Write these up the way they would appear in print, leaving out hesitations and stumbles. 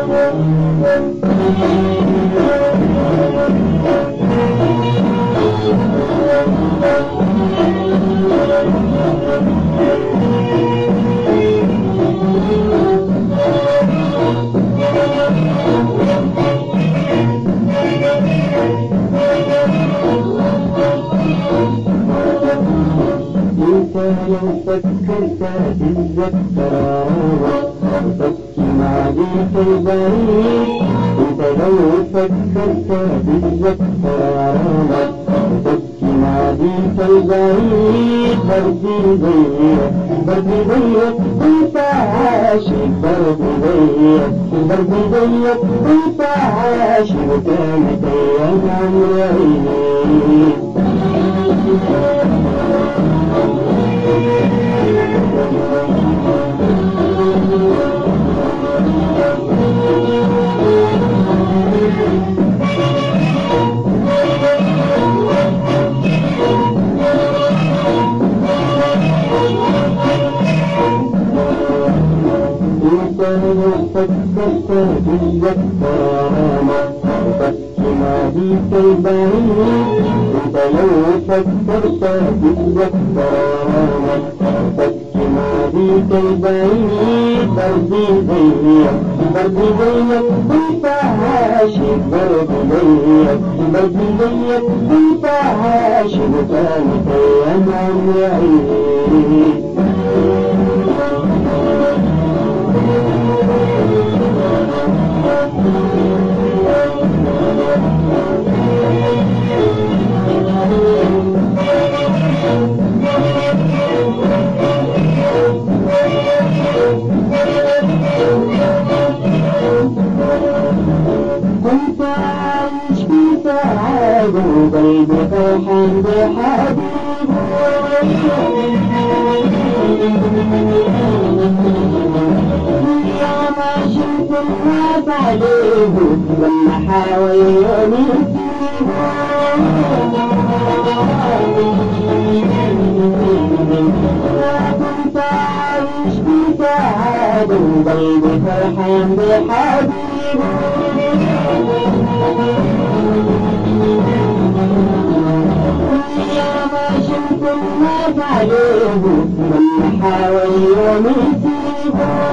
لو فكرت تتذكر تبكي مع ذيك البريد. انت لو فكرت تتذكر تبكي مع ذيك البريد. بردي ضيق بردي ضيق انت عاشق. بردي ضيق بردي ضيق انت عاشق. كانت ايام عمري عيد. فكرت تتذكر تبكي مع ذيك البريد. انت لو فكرت تتذكر تبكي مع ذيك البريد. بردي ضيق بردي ضيق انت عاشق. بردي ضيق بردي ضيق انت عاشق. كانت ايام عمري عيد. كنت عايش في سعادة وقلبي فرحان بحبيبي. يا ما شفت الناس عليه لما حاولوا يسيبوا. كنت عايش في سعادة وقلبي فرحان بحبيبي. يا ما شفت الناس عليه لما حاولوا يسيبوا.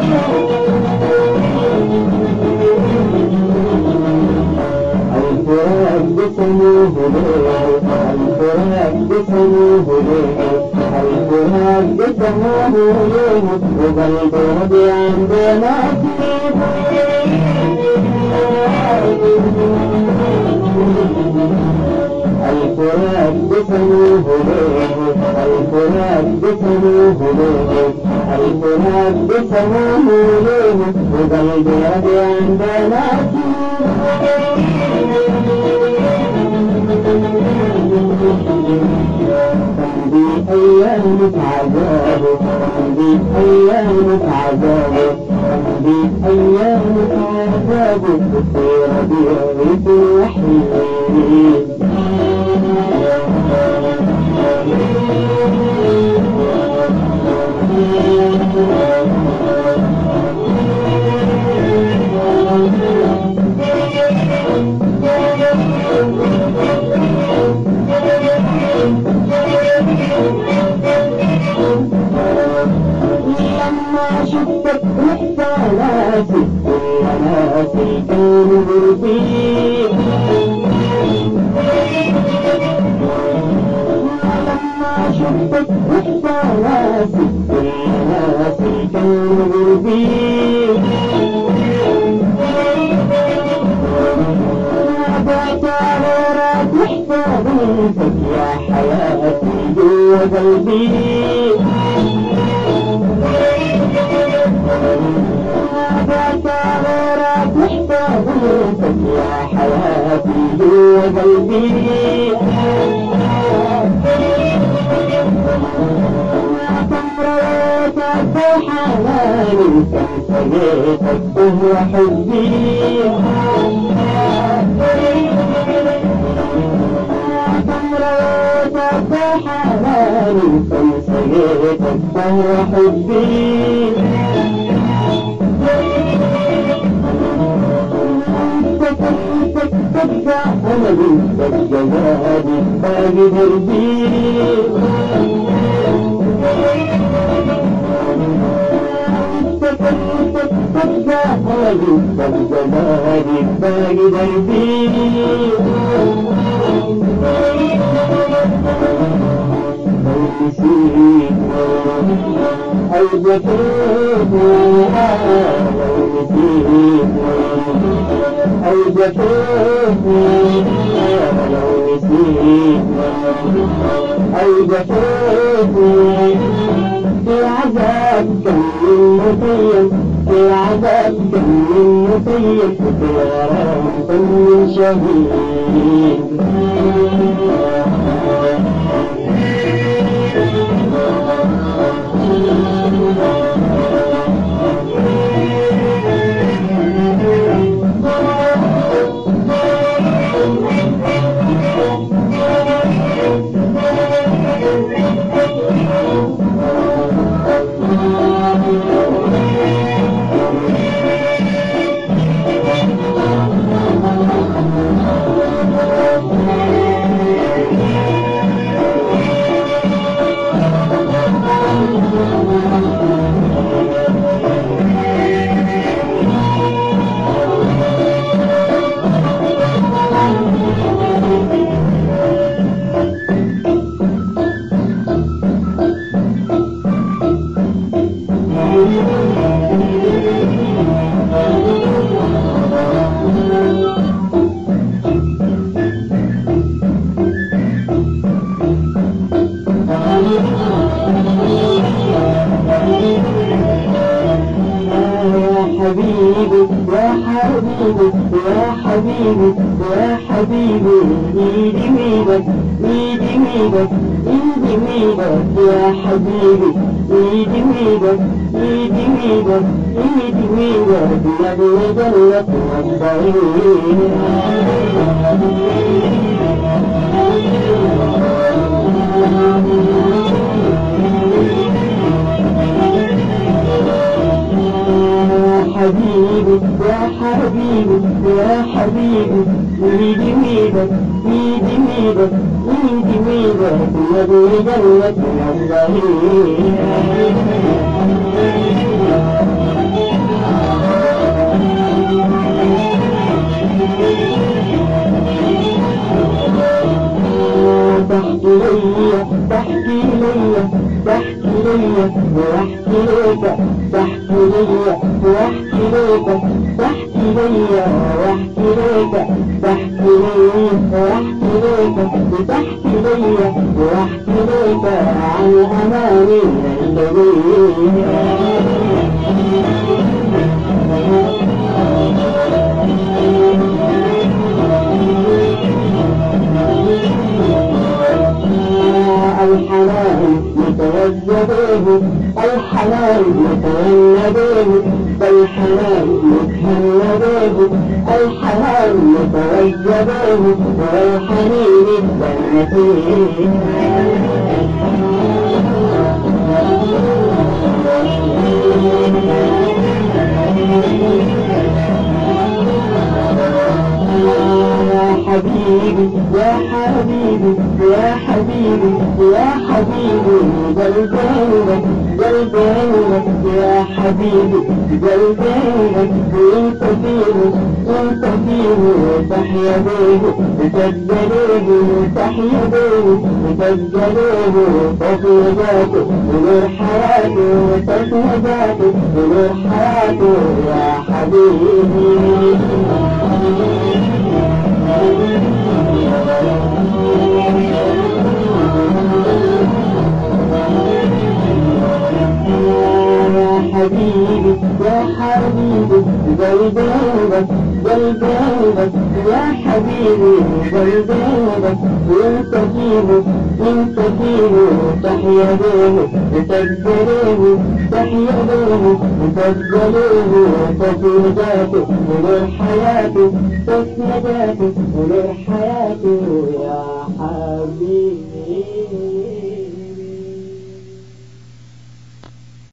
الفراق بسموه ليه الفراق بسموه ليه الفراق بسموه ليه. وقلبي رضي عن بنصيبه. الفراق بسموه ليه الفراق بسموه ليه الفراق بسموه ليه. وقلبي رضي عن بنصيبه. تمضي أيام عذابه تمضي أيام عذابه تمضي أيام عذابه. في ربيعك الوحيد. لما شفتك رحت ناسي كل ناسي كانوا فيك. لما شفتك رحت ناسي كل ناسي كانوا فيك. بعت غيرك محتاج انتك يا حياتي جوا قلبي. بعت غيرك محتاج انتك يا حياتي جوا قلبي. تمريتك بحناني كم سقيتك وهو حبي. تمريتك بحناني كم سقيتك وهو حبي. تبقى أملي تبقى زادي باقي دربي تكلفت تبقى أملي تبقى زادي باقي دربي أو جفيتني لو نسيتني أو جفيتني لو نسيتني أو جفيتني في عذاب كم من مخيم في عذاب كم من مخيم في غرام كم من شهيد يا حبيبي يا حبيبي ايدي ميدك ايدي ميدك ايدي ميدك يا حبيبي ايدي ميدك ايدي ميدك ايدي ميدك نبي جنة والضعيف حبيبي يا حبيبي يا حبيبي ايدي ميدك ايدي ميدك ايدي ميدك نبي جنة والضعيف تحكي ليا تحكي ليا واحكي ليك تحكي ليا واحكي ليك تحكي ليا واحكي ليك تحكي ليا واحكي ليك تحكي ليا واحكي ليك عن أماني الليل الحلال متوجه به الحلال متولى به الحلال متهنى به الحلال متوجه به والحنين الجنتين حبيبي يا حبيبي يا حبيبي يا حبيبي قلبينك قلبينك يا حبيبي قلبينك انت فيه انت فيه تحيا بيه تسجليه تحيا بيه تسجليه تسنجاته ونور حياته تسنجاته ونور حياته يا حبيبي حبيبي يا حبيبي قلبينك قلبينك يا حبيبي قلبينك انت فيه انت فيه تحيا بيه تسجليه تحيا بيه تسجليه تسنجاته ونور حياته تسنجاته ونور حياته يا حبيبي